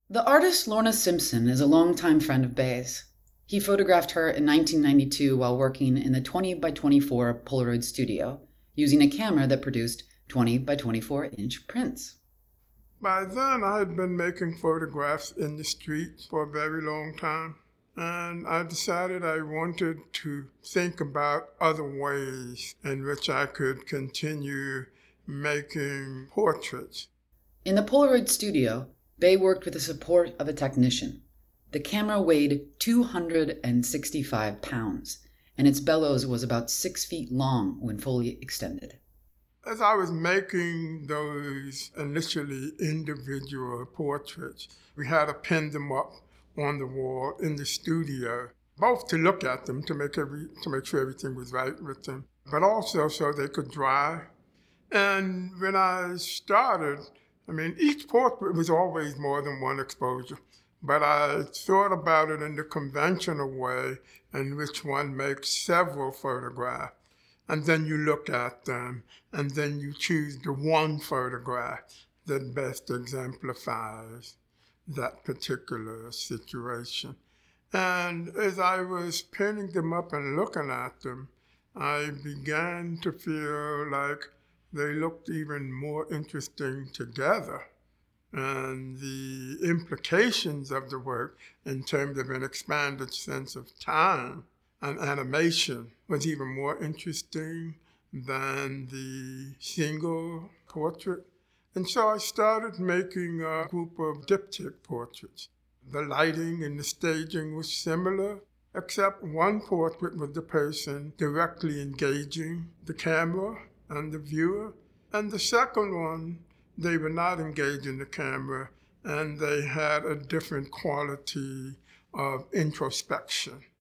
The artist Lorna Simpson is a longtime friend of Bay's. He photographed her in 1992 while working in the 20 by 24 Polaroid studio, using a camera that produced 20 by 24-inch prints. By then, I had been making photographs in the street for a very long time, and I decided I wanted to think about other ways in which I could continue making portraits. In the Polaroid studio, Bay worked with the support of a technician. The camera weighed 265 pounds, and its bellows was about 6 feet long when fully extended. As I was making those initially individual portraits, we had to pin them up on the wall in the studio, both to look at them to make sure everything was right with them, but also so they could dry. And when I started, each portrait was always more than one exposure, but I thought about it in the conventional way in which one makes several photographs. And then you look at them, and then you choose the one photograph that best exemplifies that particular situation. And as I was pinning them up and looking at them, I began to feel like they looked even more interesting together. And the implications of the work in terms of an expanded sense of time and animation was even more interesting than the single portrait. And so I started making a group of diptych portraits. The lighting and the staging was similar, except one portrait with the person directly engaging the camera and the viewer. And the second one, they were not engaging the camera, and they had a different quality of introspection.